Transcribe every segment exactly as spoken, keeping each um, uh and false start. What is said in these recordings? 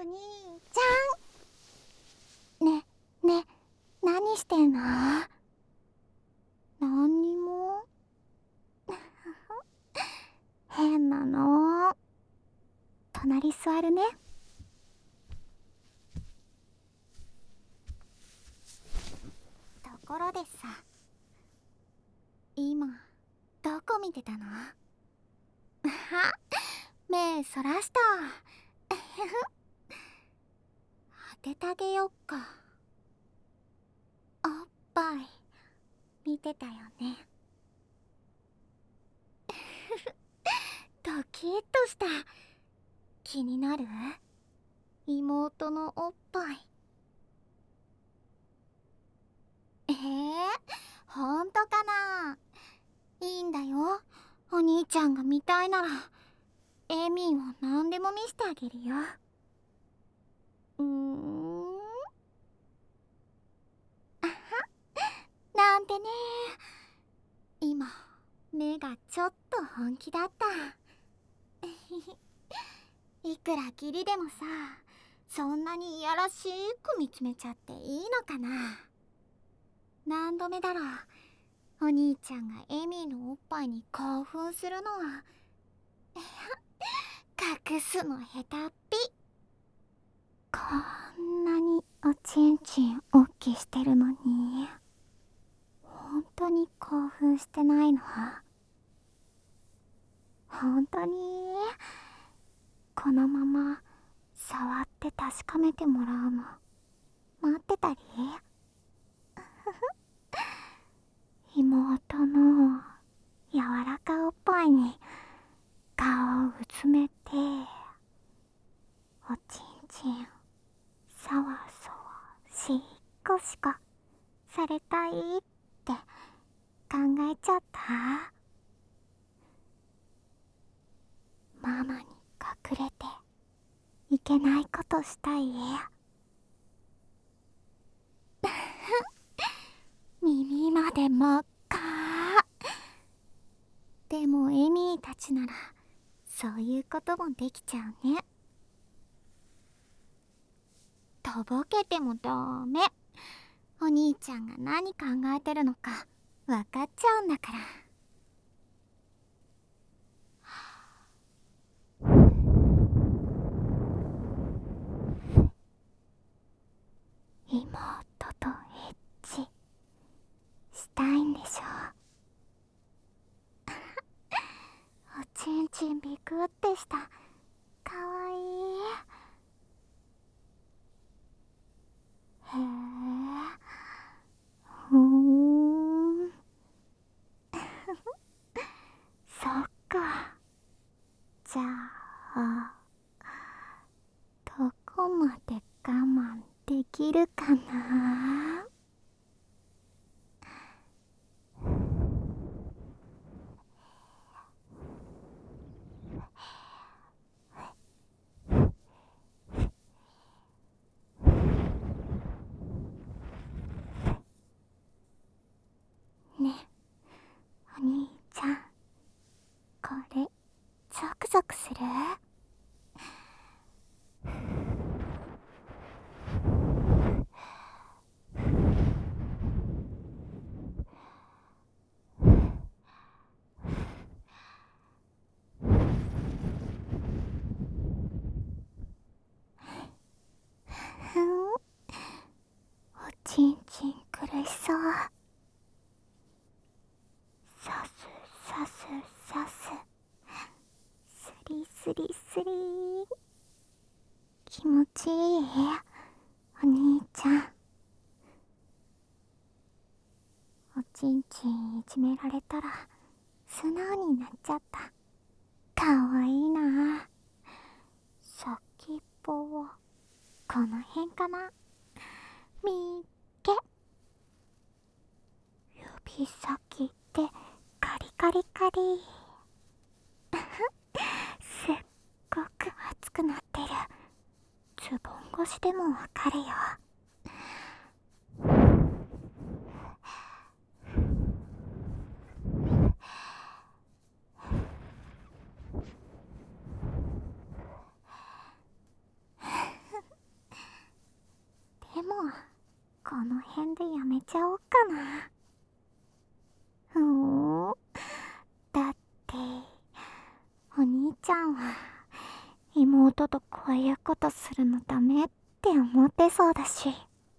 兄ちゃん。ね、ね、何してんの？何にも。変なの。隣座るね。ところでさ、今どこ見てたの？目そらした。当ててあげよっか。おっぱい見てたよね。ドキッとした。気になる？妹のおっぱい。えー、ほんとかな？いいんだよ。お兄ちゃんが見たいならエミーを何でも見せてあげるよ。うーん。あは、なんてね。今目がちょっと本気だった。いくら義理でもさ、そんなにいやらしく見つめちゃっていいのかな。何度目だろう、お兄ちゃんがエミーのおっぱいに興奮するのは。隠すの下手っぴ。こんなにおちんちんおっきしてるのに本当に興奮してないの？本当にこのまま触って確かめてもらうの待ってたり？妹の柔らかおっぱいに顔をうつめておちんちんさわさわしっこしこされたいって考えちゃった。ママに隠れていけないことしたい？耳まで真っ赤。でもエミーたちならそういうこともできちゃうね。とぼけてもダメ。お兄ちゃんが何考えてるのか分かっちゃうんだから。妹とエッチしたいんでしょ？おちんちんビクってした。かわいい。へえ、ふーん。そっか。じゃあどこまで我慢できるかな？ねえ、お兄ちゃん、これゾクゾクする？ふん、おちんちん苦しそう。さすさすさす、スリスリスリー。気持ちいい？お兄ちゃん。おちんちんいじめられたら素直になっちゃった。かわいいな。先っぽはこの辺かな。みっけ。指先でカリカリカリ。すっごく熱くなってる。ズボン越しでもわかるよ。 の辺でやめちゃおうかな。ふーん。だってお兄ちゃんは妹とこういうことするのダメって思ってそうだし。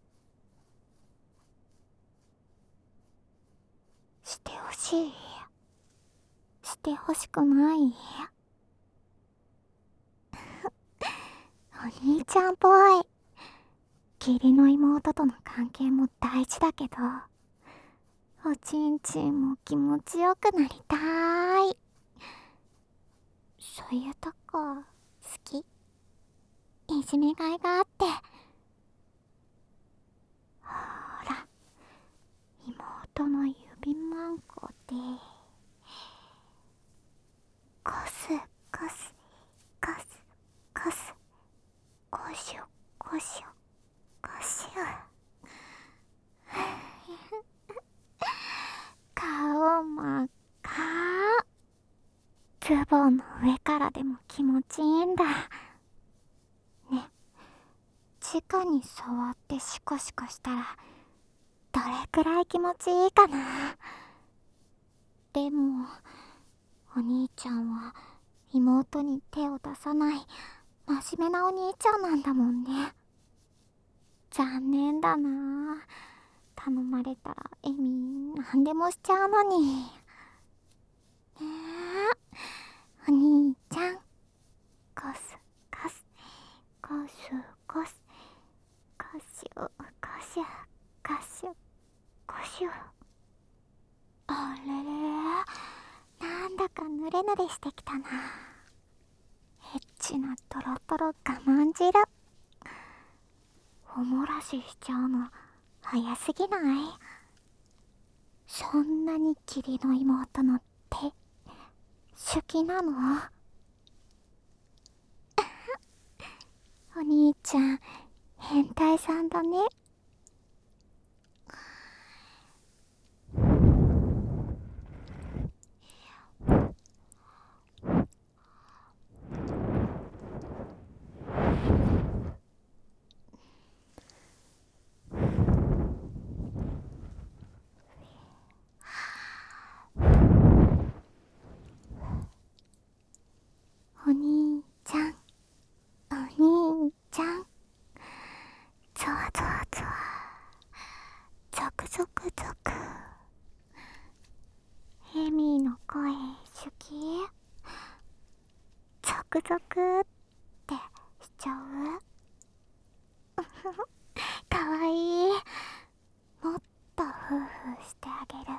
してほしい、してほしくない。お兄ちゃんっぽい。義理の妹との関係も大事だけど、おちんちんも気持ちよくなりたーい。そういうとこ好き。いじめがいがあって。ほら、妹の指マンコでコスコスコスコス、コシュコシュコシュ。顔真っ赤。ズボンの上からでも気持ちいいんだ。ね、直に触ってシコシコしたらどれくらい気持ちいいかな。でもお兄ちゃんは妹に手を出さない真面目なお兄ちゃんなんだもんね。残念だな。頼まれたらエミ何でもしちゃうのに。ねえ、お兄ちゃん、コスコスコスコスコシュコシュコシュコシュ。あれれ、なんだかヌレヌレしてきたな。エッチなトロトロ我慢汁。おもらししちゃうの早すぎない？そんなに義理の妹の手好きなの？お兄ちゃん変態さんだね。お兄ちゃん、お兄ちゃん、ゾワゾワゾワ、ゾクゾクゾク。エミーの声好き？ゾクゾクってしちゃう？かわいい。もっとフーフーしてあげる。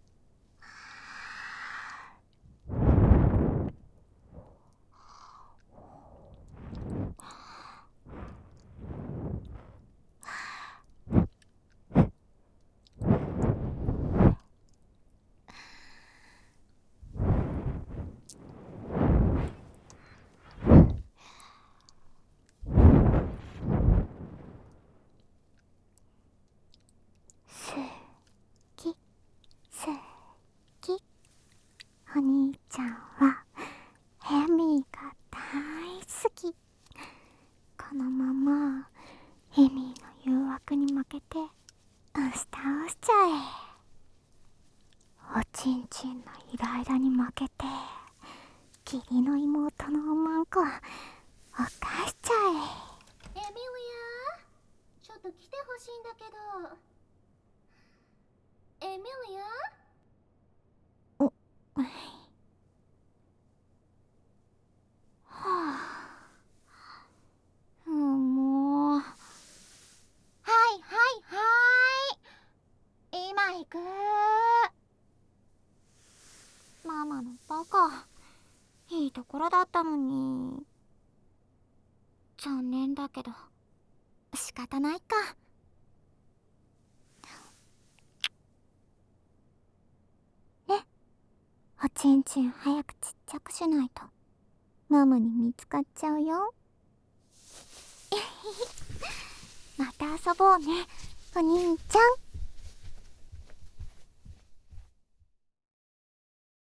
好き好き。お兄ちゃんはエミーが大好き。このままエミーの誘惑に負けて押し倒しちゃえ。おちんちんのイライラに負けて義理の妹のおまんこは犯しちゃエミリア、ちょっと来てほしいんだけど。エミリア？ お、はあ、うん、もう。はいはいはーい、今行く。ママのバカ、いいところだったのに。残念だけど仕方ないか。ね、おちんちん早くちっちゃくしないとママに見つかっちゃうよ。また遊ぼうね、お兄ちゃん。